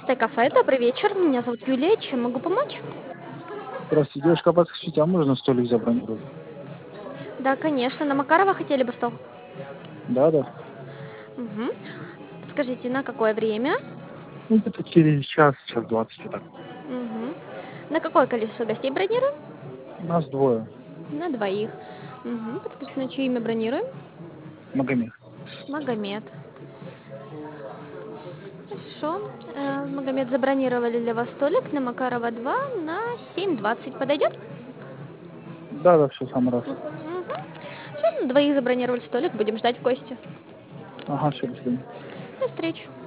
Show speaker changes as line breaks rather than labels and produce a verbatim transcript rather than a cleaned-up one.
Стэй-кафе, добрый вечер. Меня зовут Юлия. Чем могу помочь?
Здравствуйте, девушка, подскажите, а можно столик забронировать?
Да, конечно. На Макарова хотели бы стол?
Да, да.
Мгм. Скажите, на какое время?
Ну, где-то через час, час двадцать, вот так.
Мгм. На какое количество гостей бронируем?
Нас двое.
На двоих. Мгм. Подскажите, на чье имя бронируем?
Магомед.
Магомед. Хорошо. Э, Магомед, забронировали для вас столик на Макарова два на семь двадцать. Подойдет?
Да, да, все, сам раз.
Мгм. Все, на двоих забронировали столик. Будем ждать в гости.
Ага, все, до свидания.
До встречи.